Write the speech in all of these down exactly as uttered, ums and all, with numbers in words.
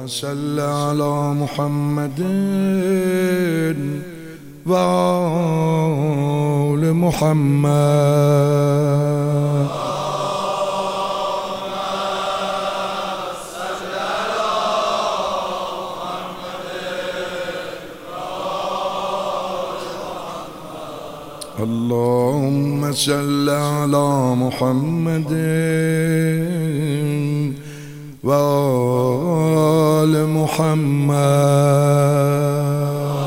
صل على محمد و آل محمد. اللهم صل على محمد و آل محمد.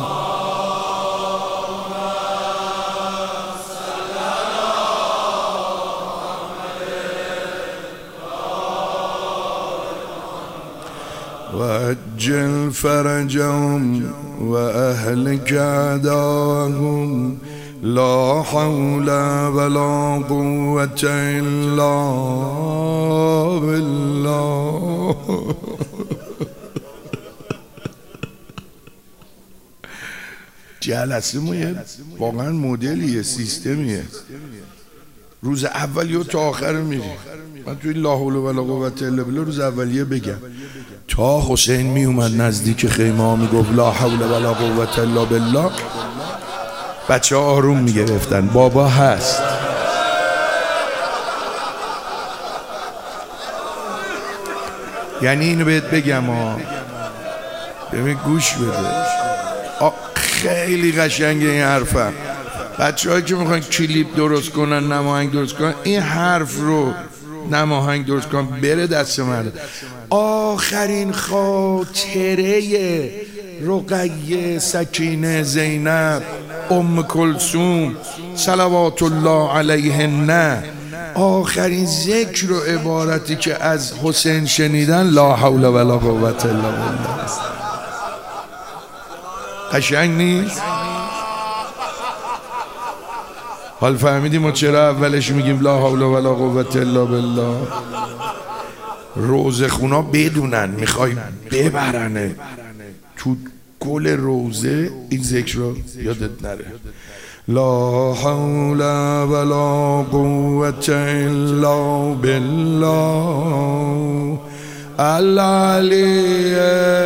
وعجل فرجهم وأهلك أعداءهم لا حول ولا قوة إلا بالله. جلسه ما واقعا مدلیه، سیستمیه. روز اولیه تا آخر میری. من توی لا حول ولا قوة الا بالله روز اولیه بگم تا حسین می اومد نزدیک خیمه ها میگفت لا حول ولا قوة الا بالله، بچه ها آروم میگرفتن بابا هست. یعنی اینو بهت بگم ها، ببین گوش بده، خیلی قشنگه این حرفم. بچه هایی که میخوان کلیپ درست کنن، نماهنگ درست کنن، این حرف رو نماهنگ درست کنن بره دست مرد. آخرین خاطره رقیه، سکینه، زینب، ام کلثوم صلوات الله علیهن، آخرین ذکر و عبارتی که از حسین شنیدن لا حول ولا قوة الا بالله. قشنگ نیست؟ حال فهمیدیم ما چرا اولش میگیم لا حول ولا قوة الا بالله؟ روزه خونا بدونن میخوای ببرنه تو گل روزه این ذکر رو یادت نره. لا حول ولا قوة الا بالله العلی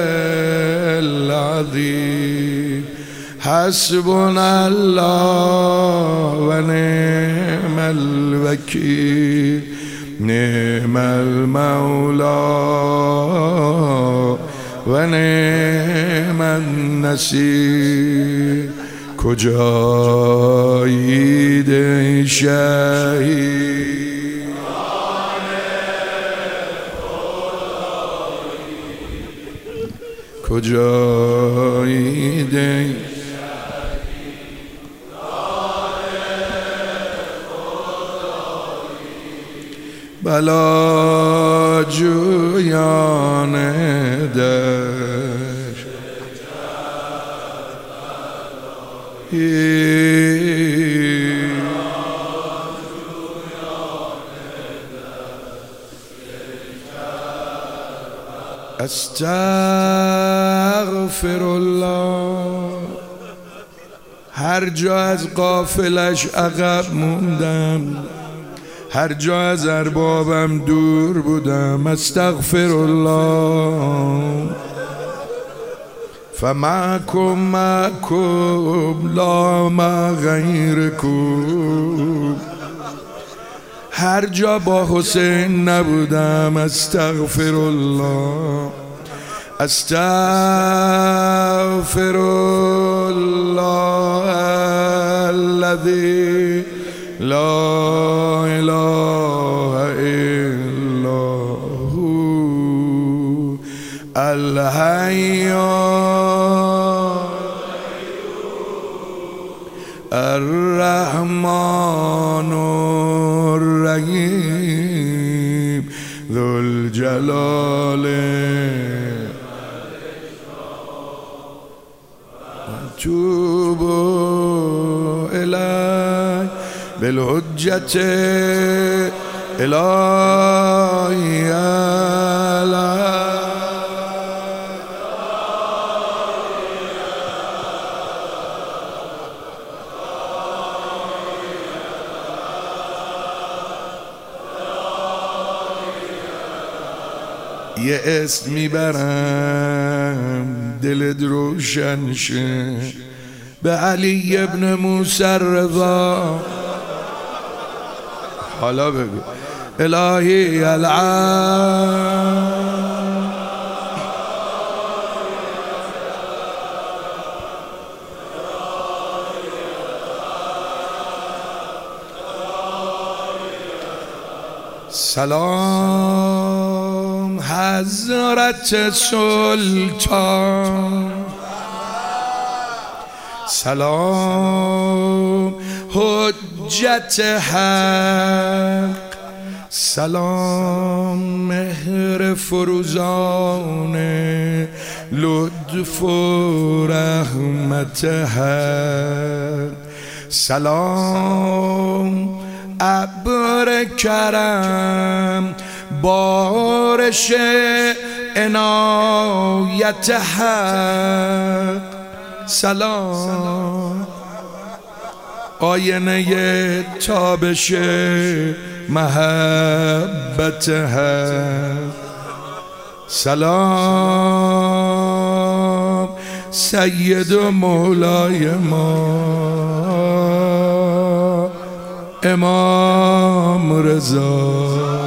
العظیم حسبنا الله و نعم الوکیل نعم المولا و نعم النصیر. کجایید ای شهید کجایید ای بلا جویان دشت استغفر الله. هر جا از قافلش عقب موندم، هر جا از اربابم دور بودم، استغفر الله. فمعکم معکم لا مع غیرکم. هر جا با حسین نبودم، استغفر الله استغفر الله الذی لا اله الا هو الحی الرحمن الرحیم ذو الجلال توب الی بالحجت الهی علی. یه اسم میبرم دلت روشن شه، به علی ابن موسی رضا. حالا بگو الهی العالم سلام حضرت سلطان، سلام حجت حق، سلام مهر فروزان لطف و رحمت حق، سلام ابر کرم بارش عنایت حق، سلام آینه تابش محبت حق، سلام سید و مولای ما امام رضا،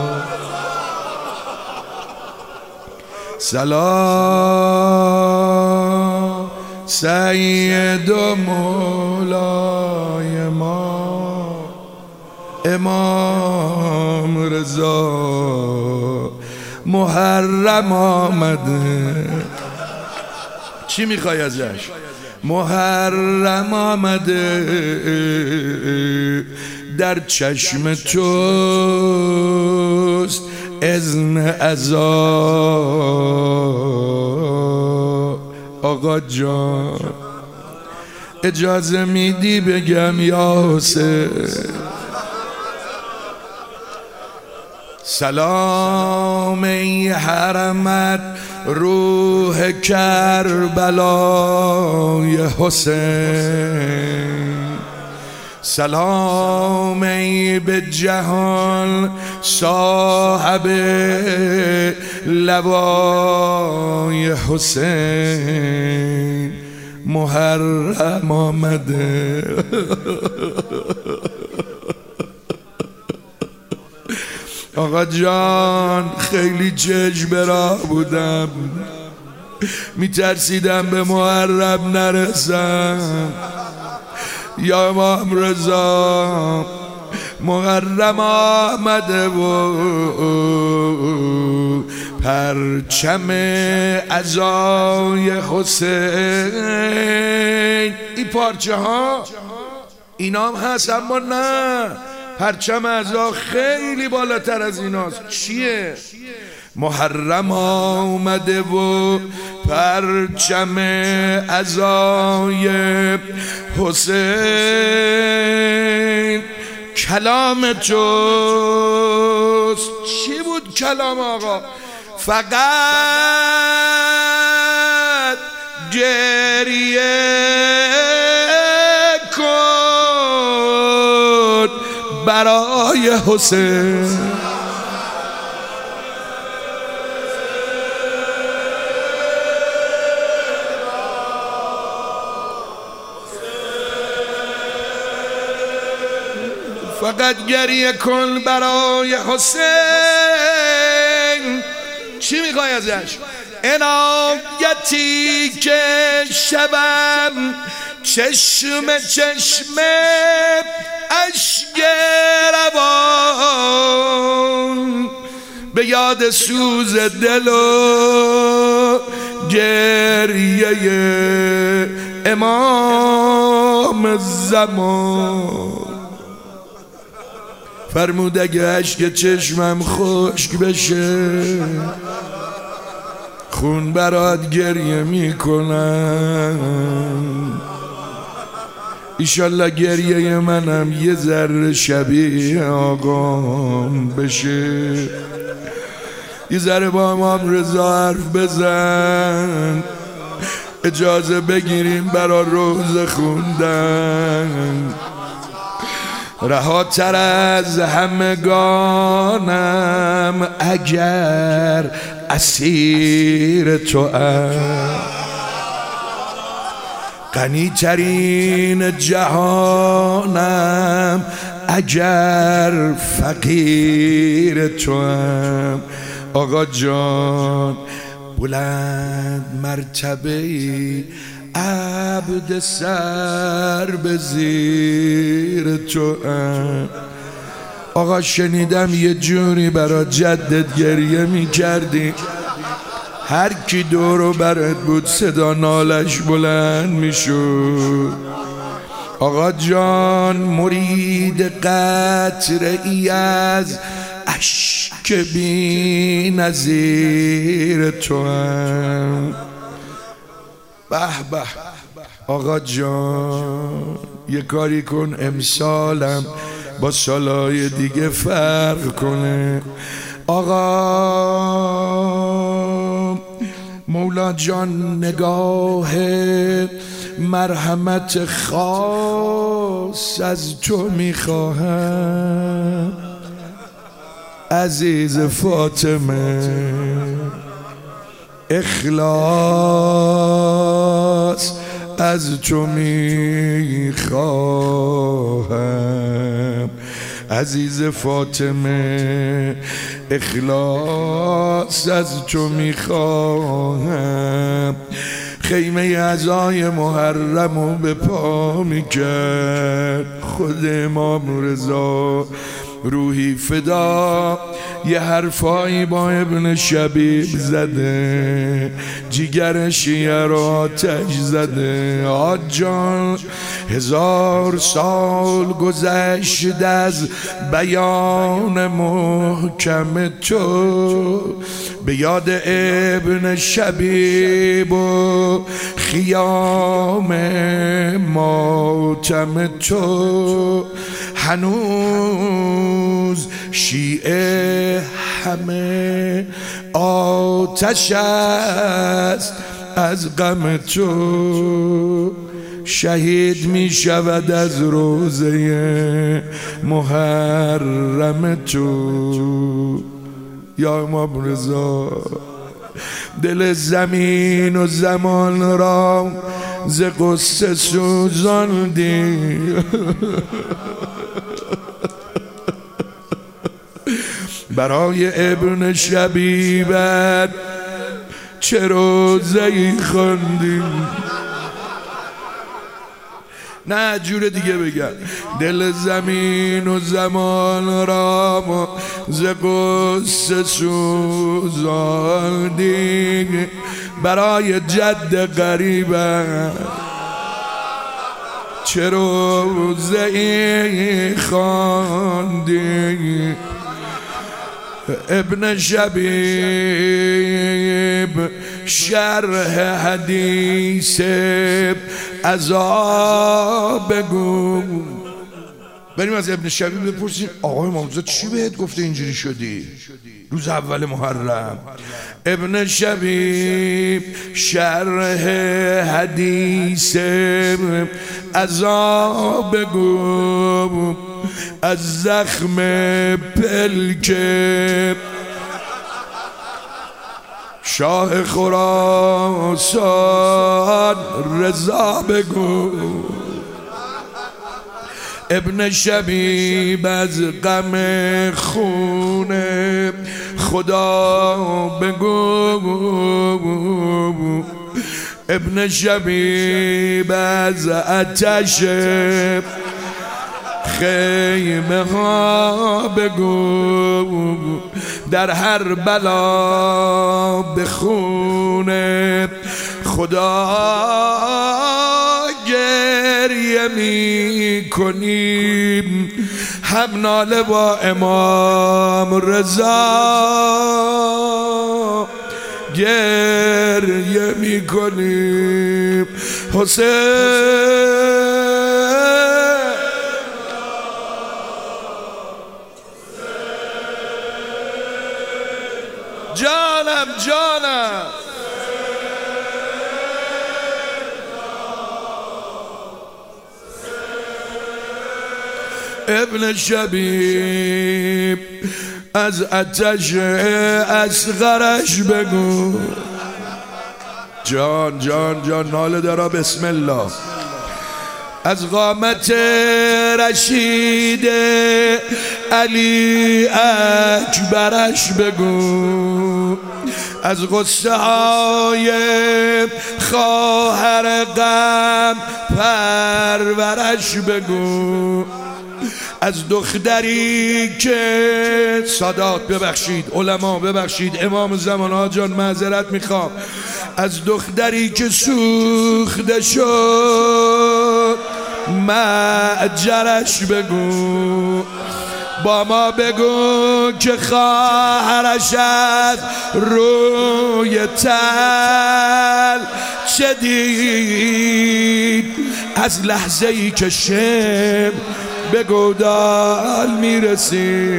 سلام سید و مولای ما امام رضا. محرم آمده، چی میخوای ازش؟ محرم آمده در چشم توست اذن عزا. آقا جان اجازه میدی بگم یا حسین؟ سلام ای حرمت روح کربلای حسین، سلام ای به جهان صاحب لوای حسین. محرم آمده آقا جان خیلی چشم برا بودم، میترسیدم به محرم نرسم. یا امام رضا محرم آمده و پرچم عزای حسین، این پارچه ها اینام هست اما نه، پرچم عزا خیلی بالاتر از ایناست. چیه؟ محرم آمده و پرچم عزای حسین کلام توست. چی بود کلام آقا؟ فقط گریه کن برای حسین. فقط گریه کن برای حسین. چی میخوای ازش؟ عنایتی که شبم چشم چشم اشک روان به یاد سوز دل و گریه امام زمان. فرمود اگه اشک چشمم خشک بشه خون برات گریه میکنم. ایشالله گریه منم یه ذره شبیه آقام بشه. یه ذره با امام رضا حرف بزن، اجازه بگیریم برا روز خوندن. رهاتر از همگانم اگر اسیر تو ام، غنی ترین جهانم اگر فقیر تو ام. آقا جان بلند مرتبه ای، عبد سر به زیر تو ام. آقا شنیدم یه جوری برا جدت گریه می کردی، هر کی دورو برات بود صدا نالش بلند می شد. آقا جان مرید قطره ای از اشک بی نظیر تو هم. به به آقا جان یه کاری کن امسالم با سالای دیگه فرق کنه. آقا مولا جان نگاه مرحمت خاص از تو میخواهم، عزیز فاطمه اخلاص از تو میخواهم، عزیز فاطمه اخلاص از تو میخواهم. خیمه عزای محرمو به پا میکرد خود امام رضا روحی فدا، یه حرفایی با ابن شبیب زده، جیگرش یه را آتش زده. آج جان هزار سال گذشت از بیان محکم تو، به یاد ابن شبیب و خیام ماتم تو، هنوز شیعه همه آتش است از غم تو، شهید می شود از روزه محرم تو. یا امام رضا دل زمین و زمان را ز غصه سوزاندی، برای ابن شبیبت چه روزه‌ای خواندی. نه جور دیگه بگم، دل زمین و زمان را ز غصه سوزاندی، برای جد غریبت چه روزه‌ای خواندی. ابن شبیب شرح حدیث عذاب بگو. بریم از ابن شبیب بپرسیم آقای امامزاده چی بهت گفته اینجوری شدی روز اول محرم؟ ابن شبیب شرح حدیث عذاب بگو، از زخم پلک شاه خراسان رضا بگو. ابن شبیب از غم خون خدا بگو، ابن شبیب از آتش خیمه ها بگو، در هر بلا به خون خدا گریه می کنیم، هم ناله با امام رضا گریه می کنیم. حسین جانم جانم ابن شبیب از آتش اصغرش بگو. جان جان جان ناله دارا بسم الله. از قامت رشید علی اکبرش بگو. از غصه های خواهر غم پرورش بگو. از دختری که سادات ببخشید، علما ببخشید، امام زمان ها جان معذرت میخوام، از دختری که سوخته شد معجرش بگو. با ما بگو که خواهرش از روی تل چه دید. از لحظه ای که شم به گودال میرسی.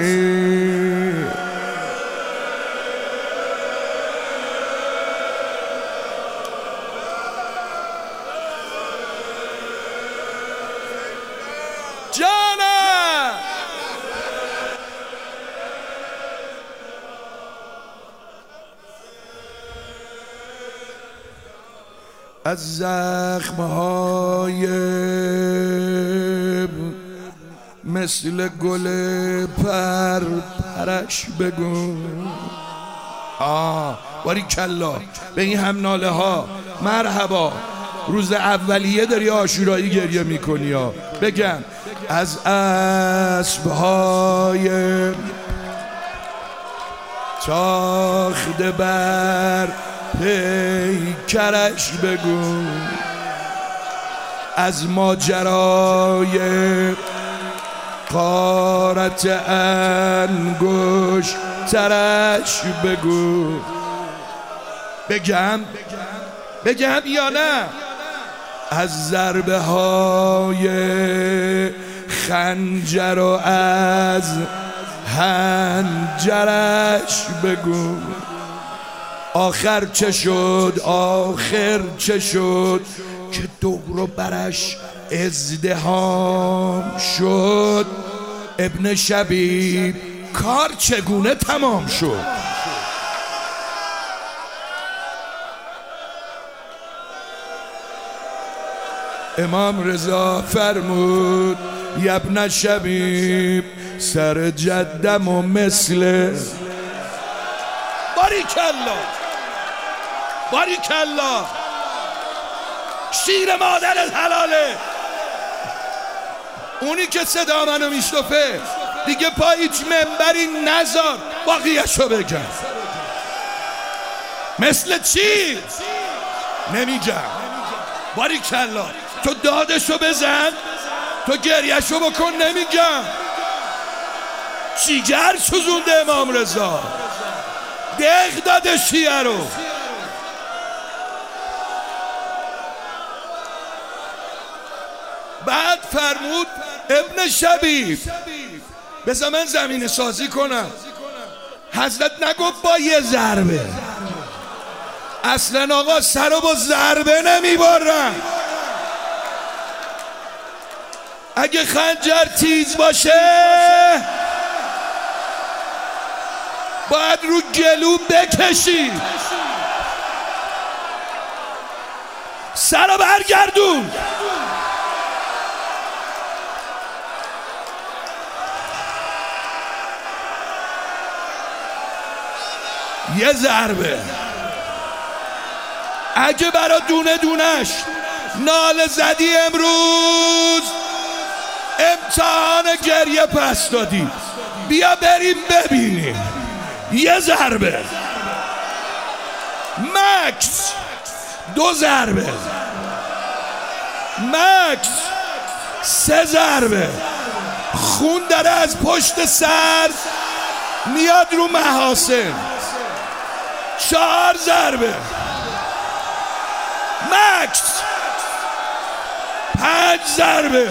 جانم از زخمهای مثل گل پر پرش بگو. آه باریکلا به این هم ناله ها مرحبا. روز اولیه داری عاشورایی گریه میکنی ها. بگم از اسبهای تاخته بر پیکرش بگو. از ماجرای غارت انگشترش بگو. بگم بگم یا نه؟ از ضربه های خنجر و از هنجرش بگو. آخر چه شد آخر چه شد که دور و برش ازدحام شد. ابن شبیب کار چگونه تمام شد؟ امام رضا فرمود ابن شبیب سر جدم و مثل. باریکلا باریکلا شیر مادرت حلاله. اونی که صدا منو میشنفه دیگه پا هیچ منبری نذار باقیه‌شو بگم. مثل چی؟ نمیگم. باریکلا تو دادشو بزن، تو گریهشو بکن. نمیگم. جیگر سوزونده امام رضا، دق داده شیعه رو. بعد فرمود ابن شبیب بذار من زمین سازی کنم. حضرت نگفت با یه ضربه. اصلا آقا سر رو با ضربه نمیبارن. اگه خنجر تیز باشه باید رو گلو بکشی. سر رو برگردون. یه ضربه. اگه برا دونه دونش ناله زدی امروز امتحان گریه پس دادی. بیا بریم ببینیم. یه ضربه مکس. دو ضربه مکس. سه ضربه. خون داره از پشت سر میاد رو محاسن. چهار ضربه مکس. پنج ضربه.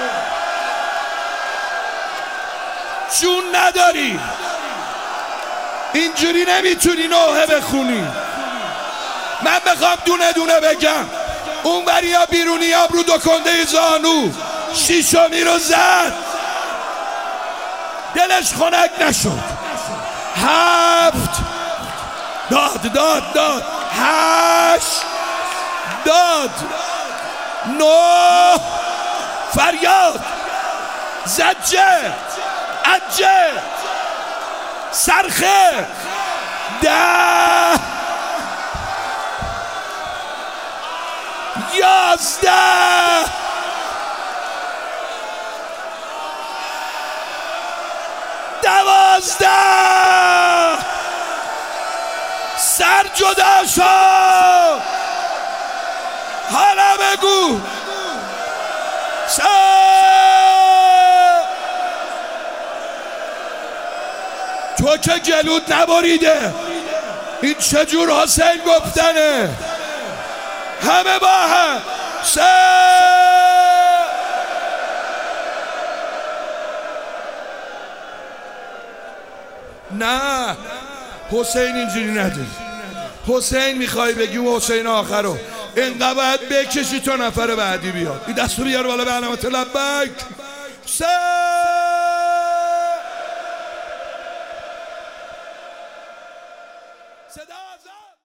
جون نداری. اینجوری نمیتونی نوحه بخونی. من بخوام دونه دونه بگم. اون بریا بیرونی آب رو دو کنده زانو شیشمی رو زد. دلش خنک نشد. هفت داد داد داد هشت داد نه فریاد زجه عجه صرخه ده یازده دوازده سر جدا شد حالا بگو سر تو که جلود نبریده این چجور حسین گفتنه همه با هم سر نه حسین اینجوری نده حسین میخوای بگی حسین آخر رو اینقدر باید بکشی تا نفر بعدی بیاد این دستو بیار بالا به علامت لبک سه صدا